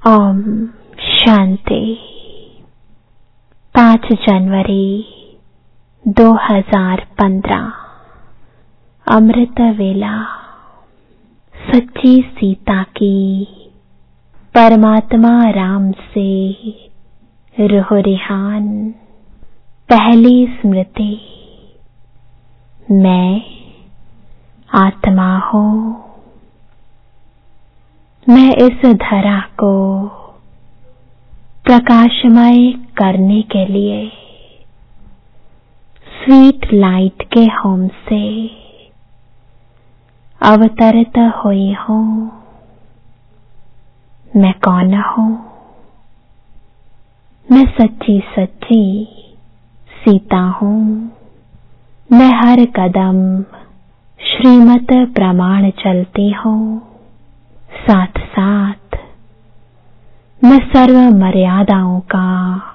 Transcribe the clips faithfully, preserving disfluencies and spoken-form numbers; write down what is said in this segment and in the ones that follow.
ओम शांति। पाँच जनवरी दो हजार पंद्रह। अमृत वेला। सच्ची सीता की परमात्मा राम से रूह रिहान। पहली स्मृति। मैं आत्मा हूँ। मैं इस धरा को प्रकाशमय करने के लिए स्वीट लाइट के होम से अवतरित हुई हूँ। मैं कौन हूँ? मैं सच्ची सच्ची सीता हूँ। मैं हर कदम श्रीमत प्रमाण चलती हूँ। साथ साथ मैं सर्व मर्यादाओं का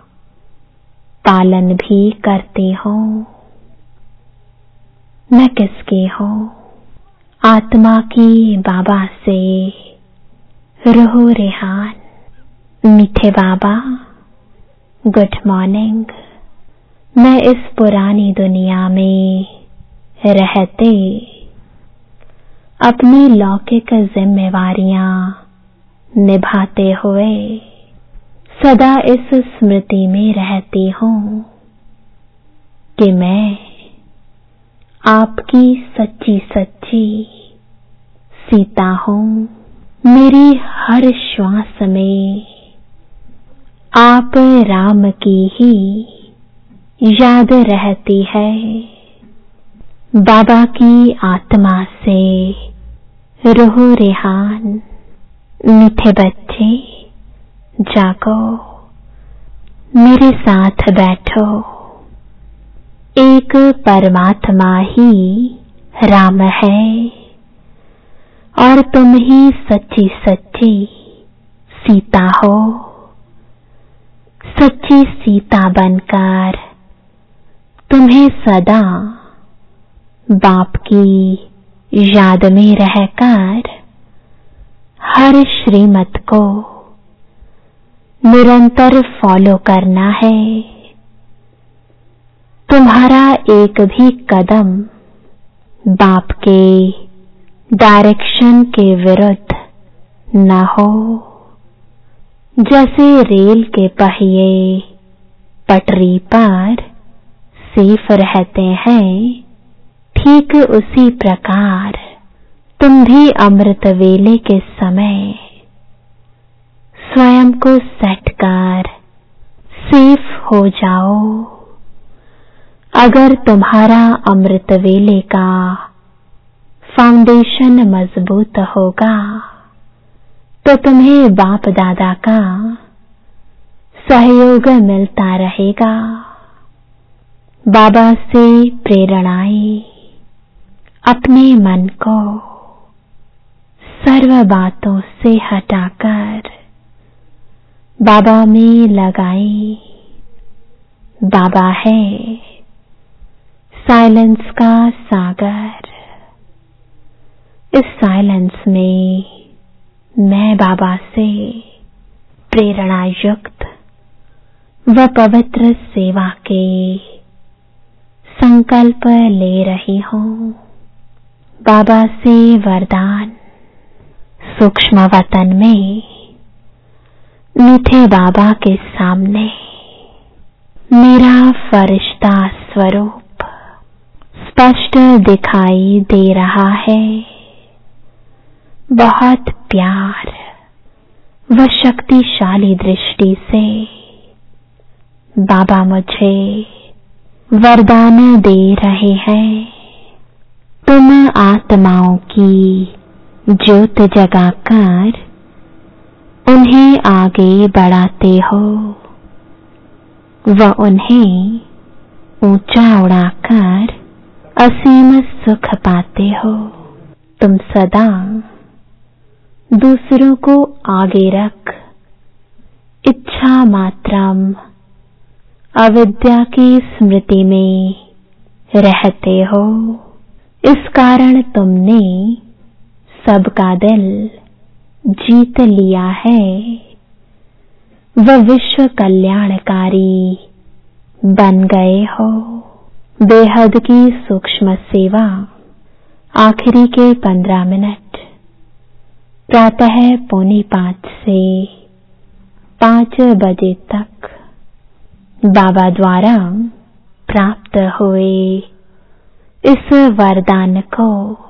पालन भी करती हूँ। मैं किसकी हूँ? आत्मा की बाबा से रूह रिहान। मीठे बाबा, गुड मॉर्निंग। मैं इस पुरानी दुनिया में रहते अपनी लौकिक जिम्मेवारियां निभाते हुए सदा इस स्मृति में रहती हूँ कि मैं आपकी सच्ची सच्ची सीता हूँ। मेरी हर श्वास में आप राम की ही याद रहती है। बाबा की आत्मा से रूह रिहान। मीठे बच्चे, जागो, मेरे साथ बैठो। एक परमात्मा ही राम है और तुम ही सच्ची सच्ची सीता हो। सच्ची सीता बनकर तुम्हें सदा बाप की याद में रहकर हर श्रीमत को निरंतर फॉलो करना है। तुम्हारा एक भी कदम बाप के डायरेक्शन के विरुद्ध न हो। जैसे रेल के पहिए पटरी पर सेफ रहते हैं, ठीक उसी प्रकार तुम भी अमृत वेले के समय स्वयं को सेट कर सेफ हो जाओ। अगर तुम्हारा अमृत वेले का फाउंडेशन मजबूत होगा तो तुम्हें बाप दादा का सहयोग मिलता रहेगा। बाबा से प्रेरणाएं अपने मन को सर्व बातों से हटाकर बाबा में लगाई। बाबा है साइलेंस का सागर। इस साइलेंस में मैं बाबा से प्रेरणा युक्त व पवित्र सेवा के संकल्प ले रही हूँ। बाबा से वरदान। सूक्ष्म वतन में मीठे बाबा के सामने मेरा फरिश्ता स्वरूप स्पष्ट दिखाई दे रहा है। बहुत प्यार व शक्तिशाली दृष्टि से बाबा मुझे वरदान दे रहे हैं। तुम आत्माओं की ज्योत जगाकर उन्हें आगे बढ़ाते हो व उन्हें ऊंचा उड़ाकर असीम सुख पाते हो। तुम सदा दूसरों को आगे रख इच्छा मात्रम अविद्या की स्मृति में रहते हो। इस कारण तुमने सबका दिल जीत लिया है व विश्व कल्याणकारी बन गए हो। बेहद की सूक्ष्म सेवा। आखिरी के पंद्रह मिनट प्रातः पौने पाँच से पाँच बजे तक बाबा द्वारा प्राप्त हुए इस वरदान को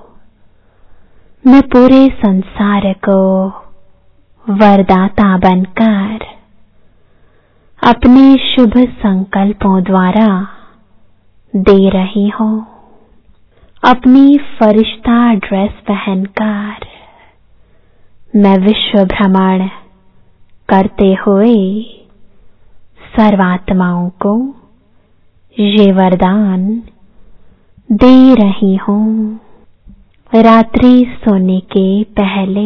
मैं पूरे संसार को वरदाता बनकर अपने शुभ संकल्पों द्वारा दे रही हूँ। अपनी फरिश्ता ड्रेस पहनकर मैं विश्व भ्रमण करते हुए सर्वात्माओं को ये वरदान दे रही हूँ। रात्रि सोने के पहले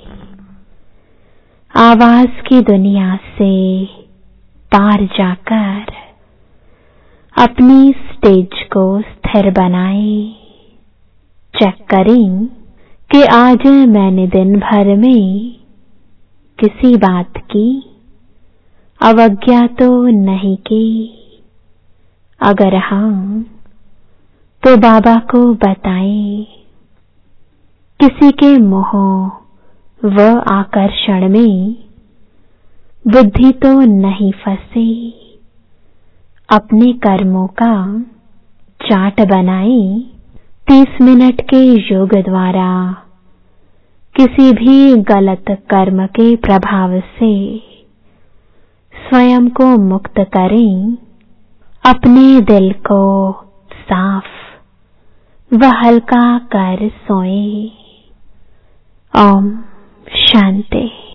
आवाज की दुनिया से पार जाकर अपनी स्टेज को स्थिर बनाए। चेक करें कि आज मैंने दिन भर में किसी बात की अवज्ञा तो नहीं की। अगर हाँ तो बाबा को बताएं। किसी के मोह व आकर्षण में बुद्धि तो नहीं फंसी। अपने कर्मों का चार्ट बनाए। तीस मिनट के योग द्वारा किसी भी गलत कर्म के प्रभाव से स्वयं को मुक्त करें। अपने दिल को साफ व हल्का कर सोएं। ओम शांति।